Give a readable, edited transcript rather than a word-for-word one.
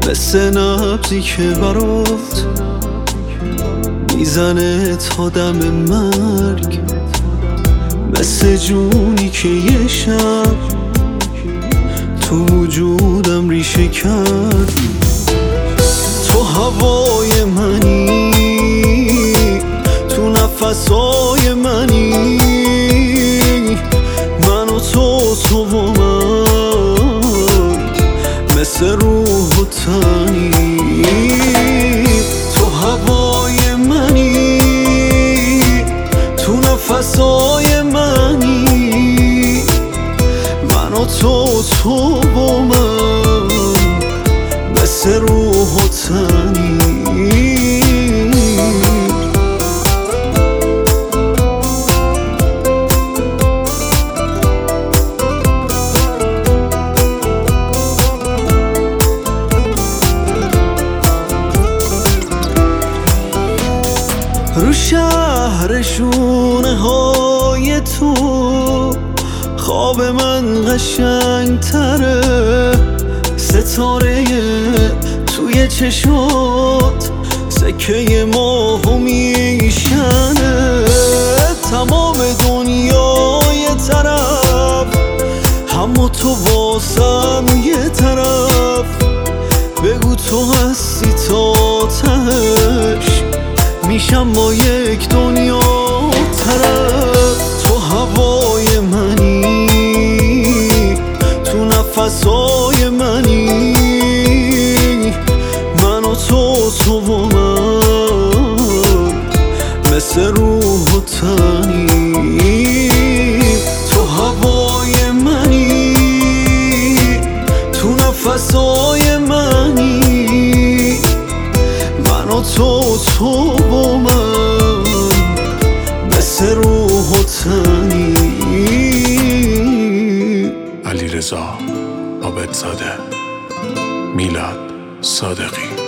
مثل نبضی که برات میزنه تا دم مرگ، مثل جونی که یه شب تو وجودم ریشه کرد. تو هوای منی، تو نفسای منی، من و تو و من مثل روح و تنی. تو هوای منی، تو نفسای منی، من و تو و من مثل روح و تنی. رو شهر شونه های تو خواب من قشنگ تره، ستاره توی چشات سکه ماهو میشنه. تمام دنیای طرف، اما تو واسم یه طرف. بگو تو هستی تا تهش، میشم با یک دنیا طرف. تو هوای منی، تو نفسای منی، من و تو و من مثل روح و تنی. تو هوای منی، تو نفسای منی، من و تو و من مثل روح و تنی. علیرضا عابدزاده، میلاد صادقی.